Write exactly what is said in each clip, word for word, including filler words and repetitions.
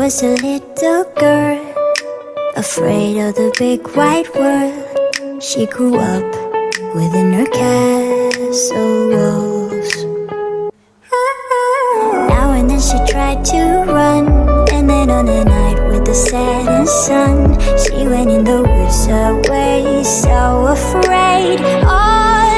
was a little girl, afraid of the big wide world. She grew up within her castle walls. Now and then she tried to run, and then on a night with the setting sun, she went in the woods away, so afraid, all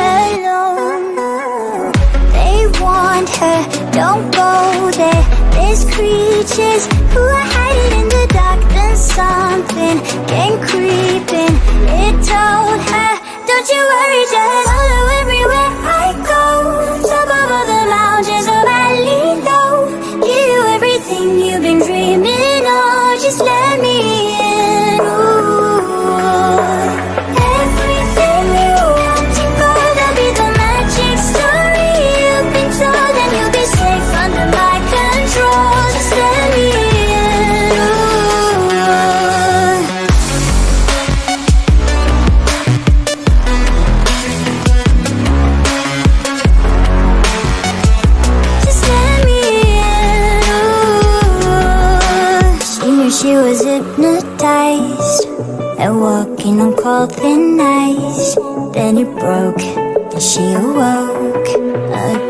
alone. They warned her, don't go there, there's creatures who are hiding in the dark. Then something came creeping, it told her, don't you worry, just follow everywhere I go. Top of all the mountains, a valley low, give you everything you've been dreaming of. Just let me in. Ooh. Everything you want to go, there'll be the magic story you've been told, and you'll be safe under my control. Just let me in. Ooh. Just let me in. Ooh. She knew she was hypnotized and walking on cold thin ice. Then it broke and she awoke again.